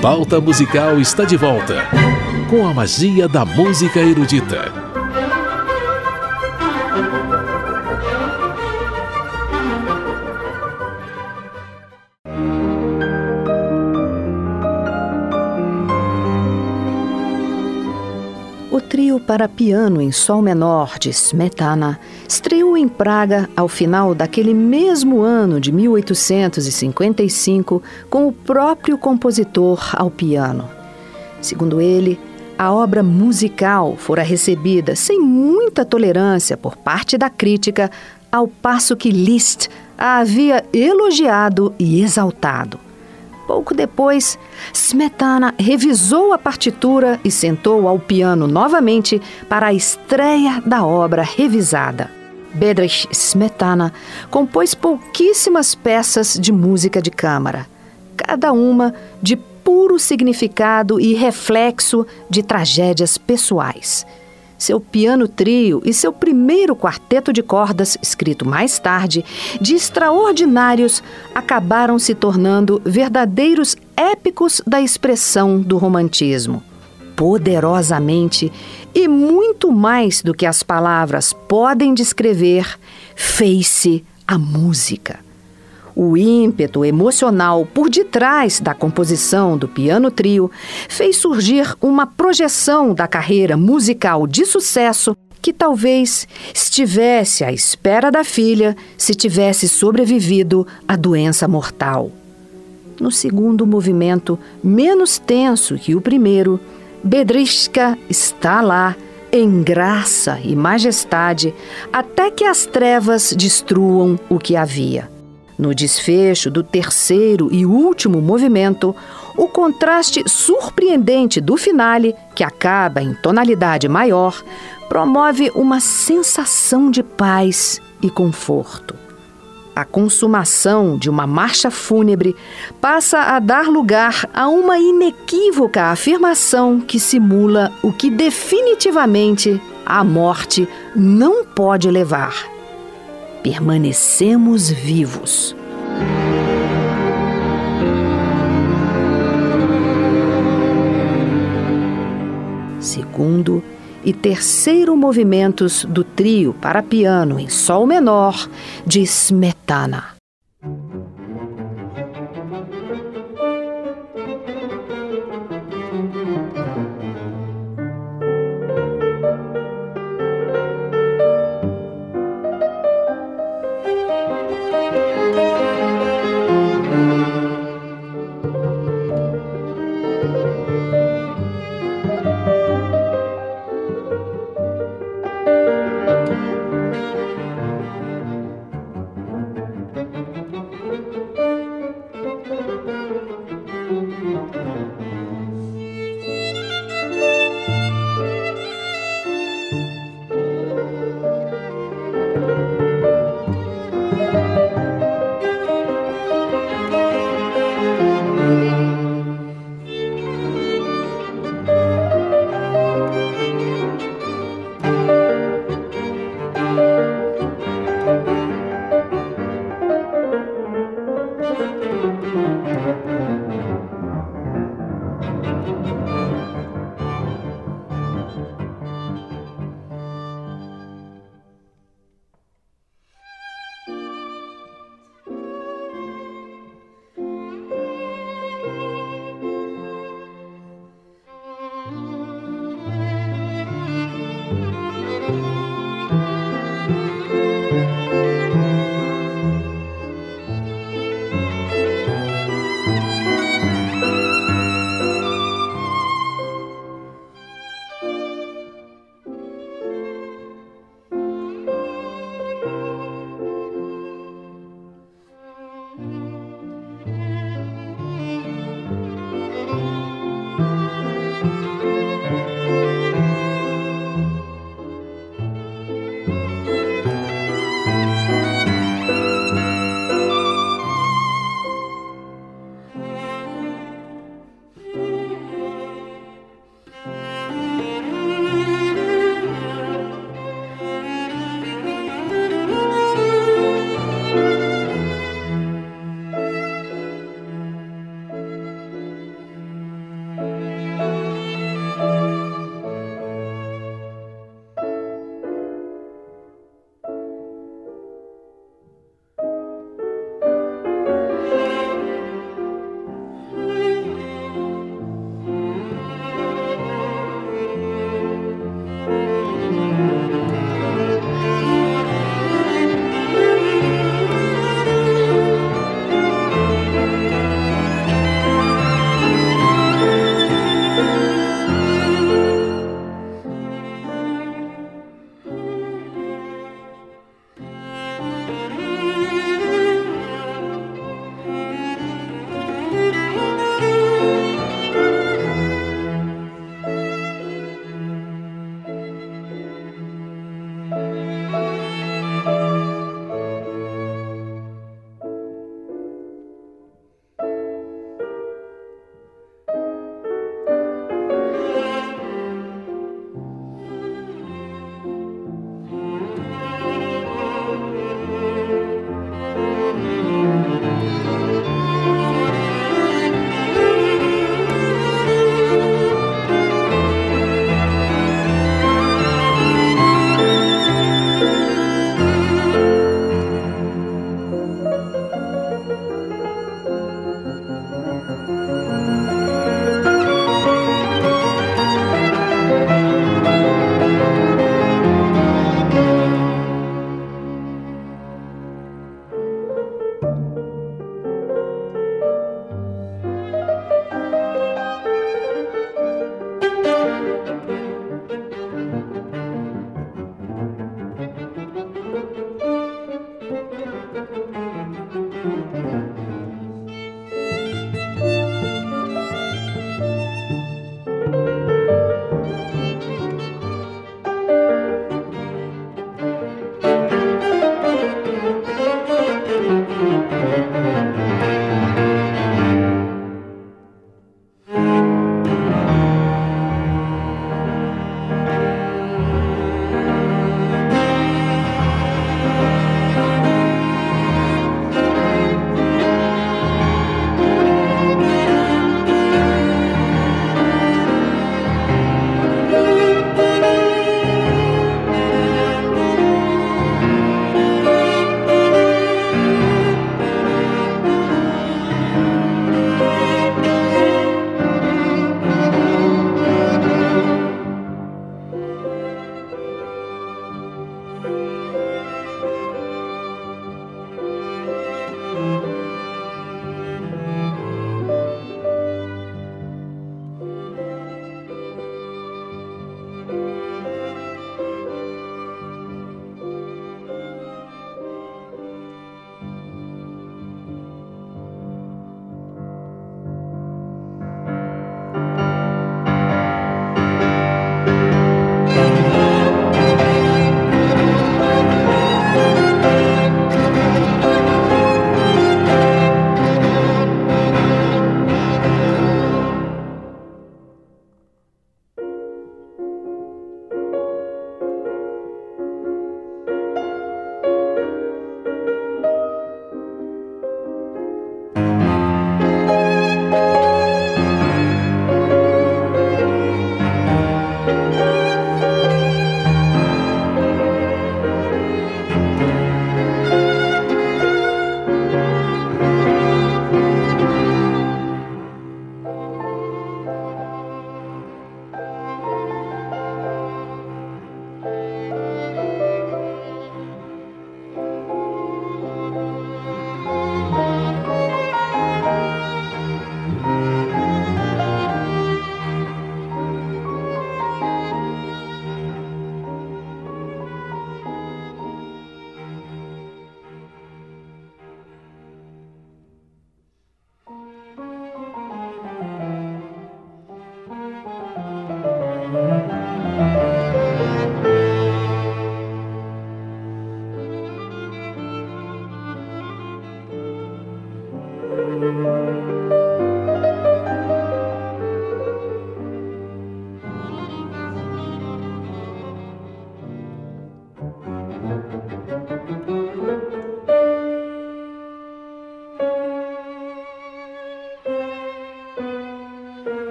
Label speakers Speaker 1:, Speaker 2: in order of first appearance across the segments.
Speaker 1: Pauta Musical está de volta, com a magia da música erudita.
Speaker 2: O trio para piano em sol menor de Smetana estreou em Praga ao final daquele mesmo ano de 1855 com o próprio compositor ao piano. Segundo ele, a obra musical fora recebida sem muita tolerância por parte da crítica, ao passo que Liszt a havia elogiado e exaltado. Pouco depois, Smetana revisou a partitura e sentou ao piano novamente para a estreia da obra revisada. Bedřich Smetana compôs pouquíssimas peças de música de câmara, cada uma de puro significado e reflexo de tragédias pessoais. Seu piano trio e seu primeiro quarteto de cordas, escrito mais tarde, de extraordinários, acabaram se tornando verdadeiros épicos da expressão do romantismo. Poderosamente, e muito mais do que as palavras podem descrever, fez-se a música. O ímpeto emocional por detrás da composição do piano trio fez surgir uma projeção da carreira musical de sucesso que talvez estivesse à espera da filha se tivesse sobrevivido à doença mortal. No segundo movimento, menos tenso que o primeiro, Bedřiška está lá, em graça e majestade, até que as trevas destruam o que havia. No desfecho do terceiro e último movimento, o contraste surpreendente do finale, que acaba em tonalidade maior, promove uma sensação de paz e conforto. A consumação de uma marcha fúnebre passa a dar lugar a uma inequívoca afirmação que simula o que definitivamente a morte não pode levar. Permanecemos vivos. Segundo e terceiro movimentos do trio para piano em sol menor de Smetana.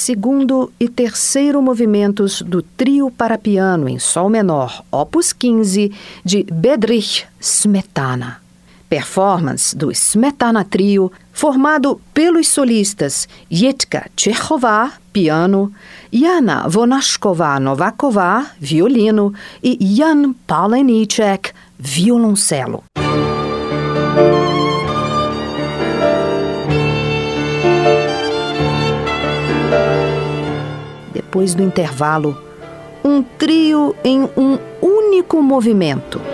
Speaker 2: segundo e terceiro movimentos do Trio para Piano em Sol Menor, Opus 15, de Bedřich Smetana. Performance do Smetana Trio, formado pelos solistas Jitka Čechová, piano, Jana Vonášková-Nováková, violino e Jan Páleníček, violoncelo. Depois do intervalo, um trio em um único movimento.